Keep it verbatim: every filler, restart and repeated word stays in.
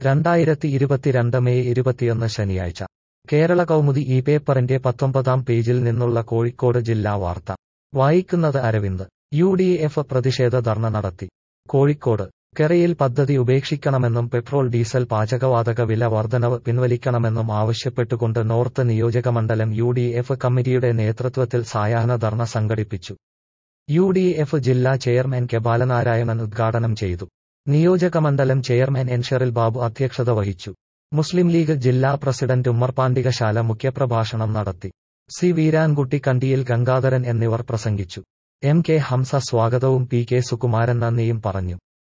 രണ്ടായിരത്തി ഇരുപത്തിരണ്ട് മെയ് ഇരുപത്തിയൊന്ന് ശനിയാഴ്ച കേരള കൗമുദി ഈ പേപ്പറിന്റെ പത്തൊമ്പതാം പേജിൽ നിന്നുള്ള കോഴിക്കോട് ജില്ലാ വാർത്ത വായിക്കുന്നത് അരവിന്ദ്. യു ഡി എഫ് പ്രതിഷേധ ധർണ നടത്തി. കോഴിക്കോട് കെറയിൽ പദ്ധതി ഉപേക്ഷിക്കണമെന്നും പെട്രോൾ ഡീസൽ പാചകവാതക വില വർധനവ് പിൻവലിക്കണമെന്നും ആവശ്യപ്പെട്ടുകൊണ്ട് നോർത്ത് നിയോജകമണ്ഡലം യു ഡി എഫ് കമ്മിറ്റിയുടെ നേതൃത്വത്തിൽ സായാഹ്ന ധർണ സംഘടിപ്പിച്ചു. യു ഡി എഫ് ജില്ലാ ചെയർമാൻ കെ ബാലനാരായണൻ ഉദ്ഘാടനം ചെയ്തു. നിയോജകമണ്ഡലം ചെയർമാൻ എൻ ഷെറിൽ ബാബു അധ്യക്ഷത വഹിച്ചു. മുസ്ലിം ലീഗ് ജില്ലാ പ്രസിഡന്റ് ഉമ്മർ പാണ്ടികശാല മുഖ്യപ്രഭാഷണം നടത്തി. സി വീരാൻകുട്ടി, കണ്ടിയിൽ ഗംഗാധരൻ എന്നിവർ പ്രസംഗിച്ചു. എം കെ ഹംസ സ്വാഗതവും പി കെ സുകുമാരൻ നന്ദിയും പറഞ്ഞു.